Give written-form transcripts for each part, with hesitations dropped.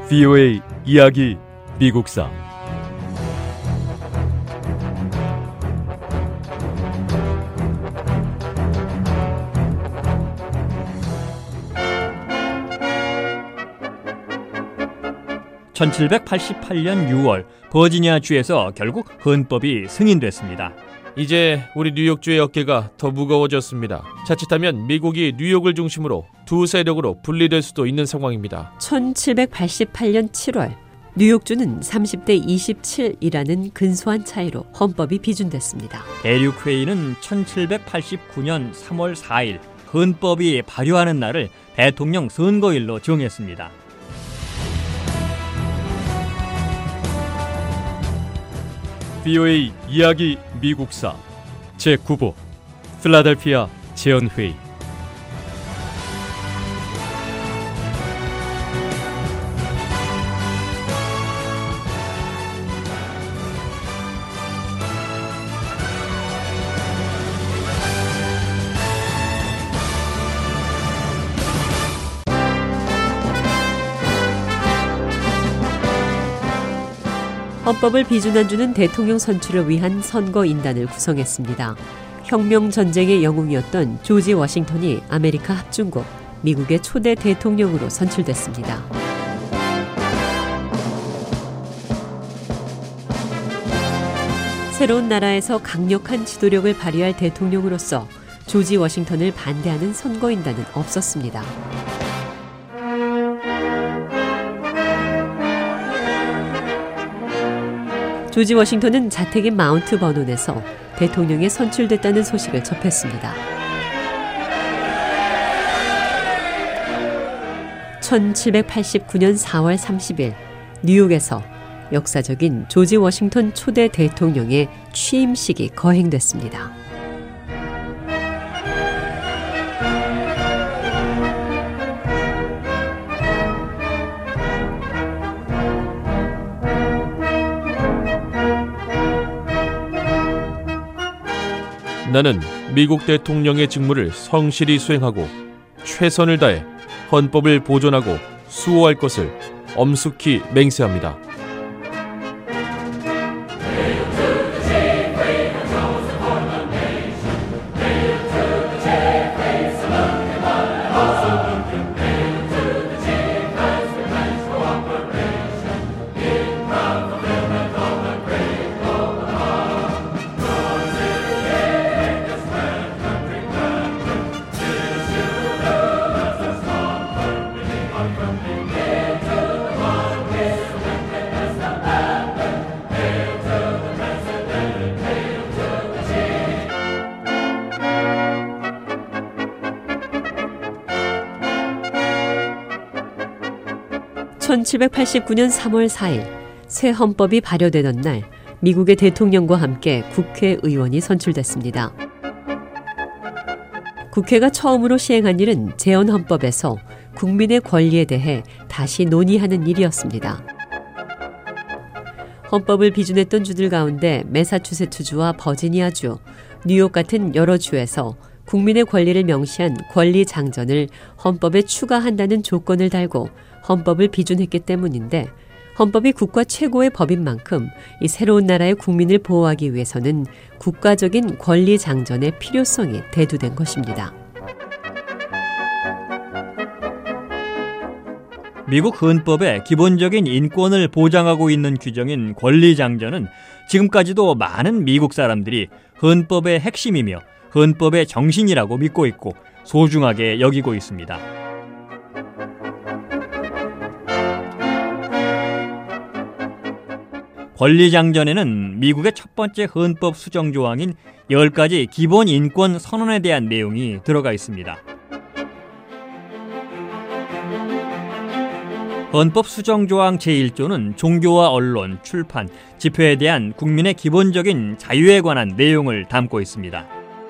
VOA 이야기 미국사. (1788년 6월) 버지니아주에서 결국 헌법이 승인됐습니다. 이제 우리 뉴욕주의 어깨가 더 무거워졌습니다. 자칫하면 미국이 뉴욕을 중심으로 두 세력으로 분리될 수도 있는 상황입니다. 1788년 7월 뉴욕주는 30대 27이라는 근소한 차이로 헌법이 비준됐습니다. 대륙회의는 1789년 3월 4일 헌법이 발효하는 날을 대통령 선거일로 정했습니다. VOA 이야기 미국사 제9부 필라델피아 재헌회의. 헌법을 비준한 주는 대통령 선출을 위한 선거인단을 구성했습니다. 혁명전쟁의 영웅이었던 조지 워싱턴이 아메리카 합중국 미국의 초대 대통령으로 선출됐습니다. 새로운 나라에서 강력한 지도력을 발휘할 대통령으로서 조지 워싱턴을 반대하는 선거인단은 없었습니다. 조지 워싱턴은 자택인 마운트 버논에서 대통령에 선출됐다는 소식을 접했습니다. 1789년 4월 30일 뉴욕에서 역사적인 조지 워싱턴 초대 대통령의 취임식이 거행됐습니다. 나는 미국 대통령의 직무를 성실히 수행하고 최선을 다해 헌법을 보존하고 수호할 것을 엄숙히 맹세합니다. (1789년 3월 4일) 새 헌법이 발효되던 날 미국의 대통령과 함께 국회의원이 선출됐습니다. 국회가 처음으로 시행한 일은 재헌헌법에서 국민의 권리에 대해 다시 논의하는 일이었습니다. 헌법을 비준했던 주들 가운데 매사추세츠주와 버지니아주, 뉴욕 같은 여러 주에서 국민의 권리를 명시한 권리장전을 헌법에 추가한다는 조건을 달고 헌법을 비준했기 때문인데, 헌법이 국가 최고의 법인 만큼 이 새로운 나라의 국민을 보호하기 위해서는 국가적인 권리장전의 필요성이 대두된 것입니다. 미국 헌법의 기본적인 인권을 보장하고 있는 규정인 권리장전은 지금까지도 많은 미국 사람들이 헌법의 핵심이며 헌법의 정신이라고 믿고 있고 소중하게 여기고 있습니다. 권리장전에는 미국의 첫 번째 헌법 수정 조항인 10가지 기본 인권 선언에 대한 내용이 들어가 있습니다. 헌법 수정 조항 제1조는 종교와 언론, 출판, 집회에 대한 국민의 기본적인 자유에 관한 내용을 담고 있습니다.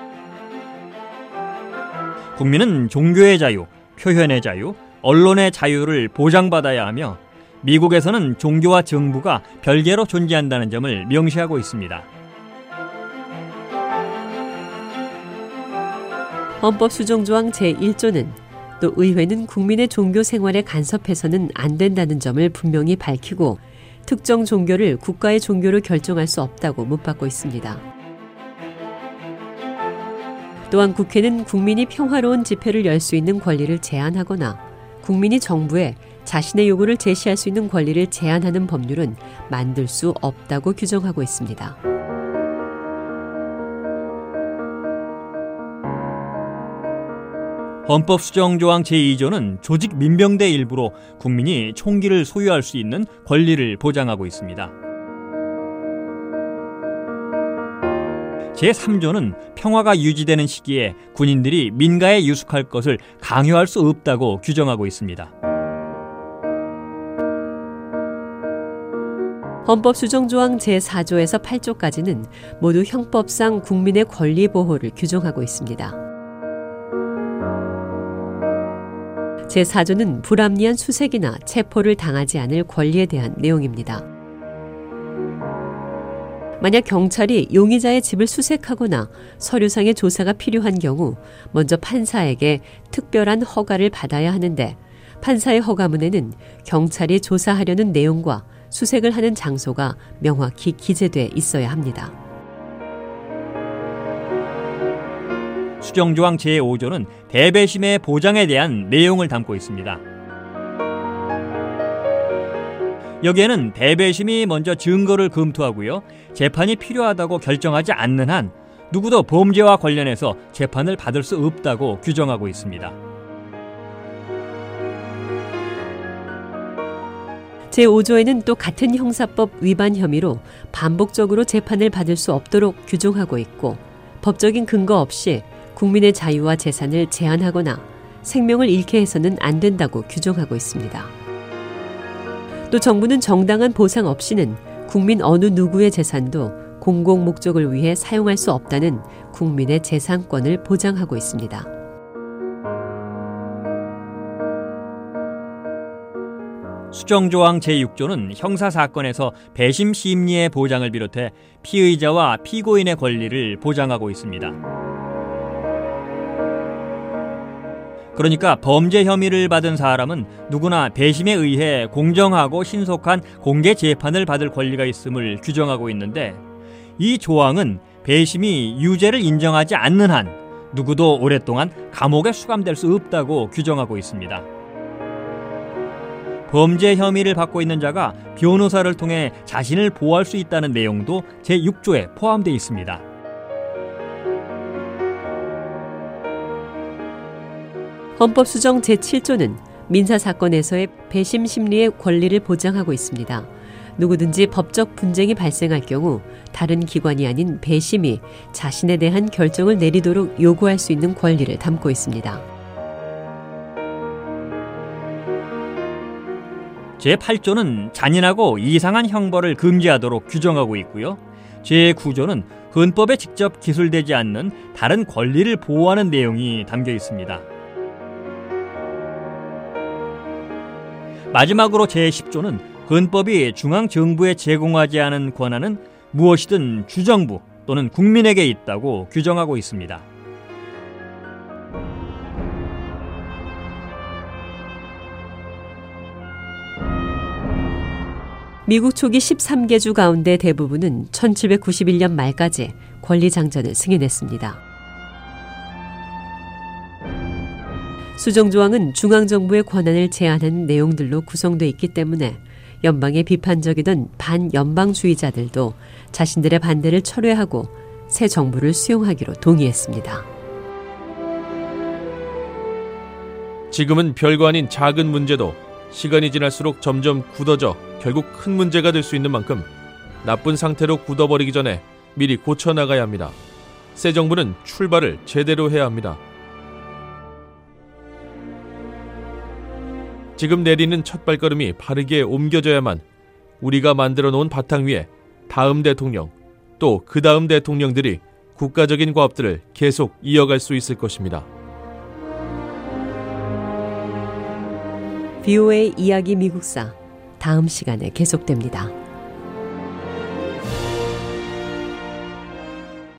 국민은 종교의 자유, 표현의 자유, 언론의 자유를 보장받아야 하며 미국에서는 종교와 정부가 별개로 존재한다는 점을 명시하고 있습니다. 헌법 수정 조항 제1조는 또 의회는 국민의 종교 생활에 간섭해서는 안 된다는 점을 분명히 밝히고 특정 종교를 국가의 종교로 결정할 수 없다고 묻받고 있습니다. 또한 국회는 국민이 평화로운 집회를 열 수 있는 권리를 제한하거나 국민이 정부에 자신의 요구를 제시할 수 있는 권리를 제한하는 법률은 만들 수 없다고 규정하고 있습니다. 헌법 수정조항 제2조는 조직 민병대 일부로 국민이 총기를 소유할 수 있는 권리를 보장하고 있습니다. 제3조는 평화가 유지되는 시기에 군인들이 민가에 유숙할 것을 강요할 수 없다고 규정하고 있습니다. 헌법 수정조항 제4조에서 8조까지는 모두 형법상 국민의 권리 보호를 규정하고 있습니다. 제4조는 불합리한 수색이나 체포를 당하지 않을 권리에 대한 내용입니다. 만약 경찰이 용의자의 집을 수색하거나 서류상의 조사가 필요한 경우 먼저 판사에게 특별한 허가를 받아야 하는데 판사의 허가문에는 경찰이 조사하려는 내용과 수색을 하는 장소가 명확히 기재돼 있어야 합니다. 수정조항 제5조는 대배심의 보장에 대한 내용을 담고 있습니다. 여기에는 대배심이 먼저 증거를 검토하고요. 재판이 필요하다고 결정하지 않는 한 누구도 범죄와 관련해서 재판을 받을 수 없다고 규정하고 있습니다. 제5조에는 또 같은 형사법 위반 혐의로 반복적으로 재판을 받을 수 없도록 규정하고 있고 법적인 근거 없이 국민의 자유와 재산을 제한하거나 생명을 잃게 해서는 안 된다고 규정하고 있습니다. 또 정부는 정당한 보상 없이는 국민 어느 누구의 재산도 공공 목적을 위해 사용할 수 없다는 국민의 재산권을 보장하고 있습니다. 수정조항 제6조는 형사사건에서 배심 심리의 보장을 비롯해 피의자와 피고인의 권리를 보장하고 있습니다. 그러니까 범죄 혐의를 받은 사람은 누구나 배심에 의해 공정하고 신속한 공개 재판을 받을 권리가 있음을 규정하고 있는데 이 조항은 배심이 유죄를 인정하지 않는 한 누구도 오랫동안 감옥에 수감될 수 없다고 규정하고 있습니다. 범죄 혐의를 받고 있는 자가 변호사를 통해 자신을 보호할 수 있다는 내용도 제6조에 포함되어 있습니다. 헌법 수정 제7조는 민사사건에서의 배심 심리의 권리를 보장하고 있습니다. 누구든지 법적 분쟁이 발생할 경우 다른 기관이 아닌 배심이 자신에 대한 결정을 내리도록 요구할 수 있는 권리를 담고 있습니다. 제8조는 잔인하고 이상한 형벌을 금지하도록 규정하고 있고요. 제9조는 헌법에 직접 기술되지 않는 다른 권리를 보호하는 내용이 담겨 있습니다. 마지막으로 제10조는 헌법이 중앙정부에 제공하지 않은 권한은 무엇이든 주정부 또는 국민에게 있다고 규정하고 있습니다. 미국 초기 13개주 가운데 대부분은 1791년 말까지 권리장전을 승인했습니다. 수정조항은 중앙정부의 권한을 제한하는 내용들로 구성되어 있기 때문에 연방에 비판적이던 반연방주의자들도 자신들의 반대를 철회하고 새 정부를 수용하기로 동의했습니다. 지금은 별거 아닌 작은 문제도 시간이 지날수록 점점 굳어져 결국 큰 문제가 될 수 있는 만큼 나쁜 상태로 굳어버리기 전에 미리 고쳐나가야 합니다. 새 정부는 출발을 제대로 해야 합니다. 지금 내리는 첫 발걸음이 바르게 옮겨져야만 우리가 만들어 놓은 바탕 위에 다음 대통령, 또 그 다음 대통령들이 국가적인 과업들을 계속 이어갈 수 있을 것입니다. VOA 이야기 미국사 다음 시간에 계속됩니다.